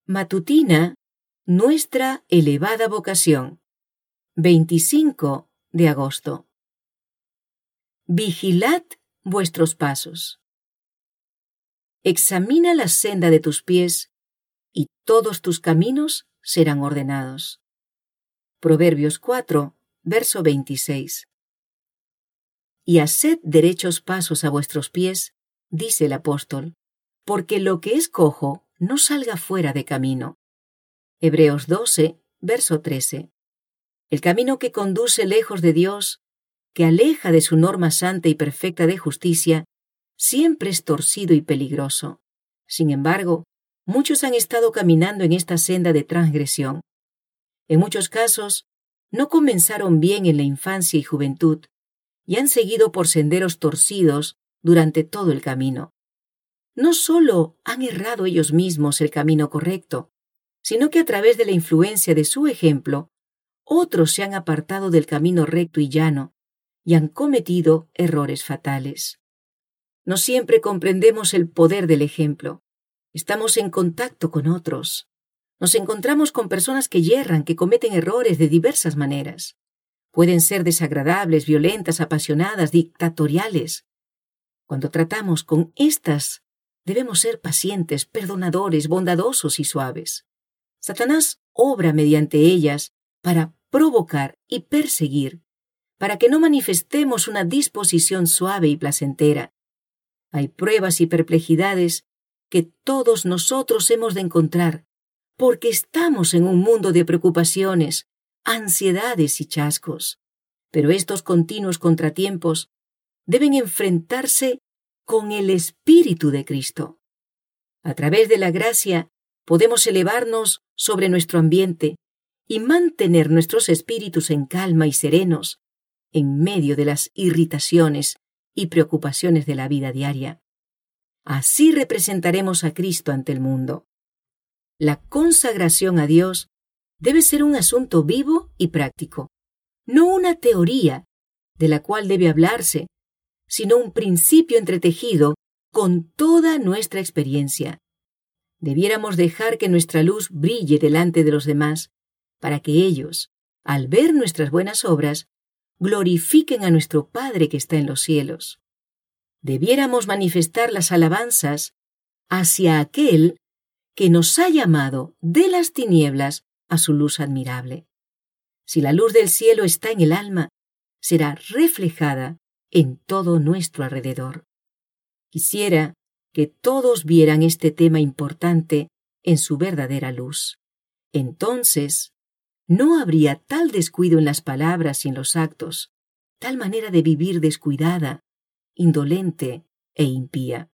Matutina, nuestra elevada vocación. 25 de agosto. Vigilad vuestros pasos. Examina la senda de tus pies, y todos tus caminos serán ordenados. Proverbios 4, verso 26. Y haced derechos pasos a vuestros pies, dice el apóstol, porque lo que es cojo no salga fuera de camino. Hebreos 12, verso 13. El camino que conduce lejos de Dios, que aleja de su norma santa y perfecta de justicia, siempre es torcido y peligroso. Sin embargo, muchos han estado caminando en esta senda de transgresión. En muchos casos, no comenzaron bien en la infancia y juventud, y han seguido por senderos torcidos durante todo el camino. No solo han errado ellos mismos el camino correcto, sino que a través de la influencia de su ejemplo, otros se han apartado del camino recto y llano y han cometido errores fatales. No siempre comprendemos el poder del ejemplo. Estamos en contacto con otros. Nos encontramos con personas que yerran, que cometen errores de diversas maneras. Pueden ser desagradables, violentas, apasionadas, dictatoriales. Cuando tratamos con estas, debemos ser pacientes, perdonadores, bondadosos y suaves. Satanás obra mediante ellas para provocar y perseguir, para que no manifestemos una disposición suave y placentera. Hay pruebas y perplejidades que todos nosotros hemos de encontrar, porque estamos en un mundo de preocupaciones, ansiedades y chascos. Pero estos continuos contratiempos deben enfrentarse con el Espíritu de Cristo. A través de la gracia podemos elevarnos sobre nuestro ambiente y mantener nuestros espíritus en calma y serenos en medio de las irritaciones y preocupaciones de la vida diaria. Así representaremos a Cristo ante el mundo. La consagración a Dios debe ser un asunto vivo y práctico, no una teoría de la cual debe hablarse, sino un principio entretejido con toda nuestra experiencia. Debiéramos dejar que nuestra luz brille delante de los demás, para que ellos, al ver nuestras buenas obras, glorifiquen a nuestro Padre que está en los cielos. Debiéramos manifestar las alabanzas hacia aquel que nos ha llamado de las tinieblas a su luz admirable. Si la luz del cielo está en el alma, será reflejada en todo nuestro alrededor. Quisiera que todos vieran este tema importante en su verdadera luz. Entonces, no habría tal descuido en las palabras y en los actos, tal manera de vivir descuidada, indolente e impía.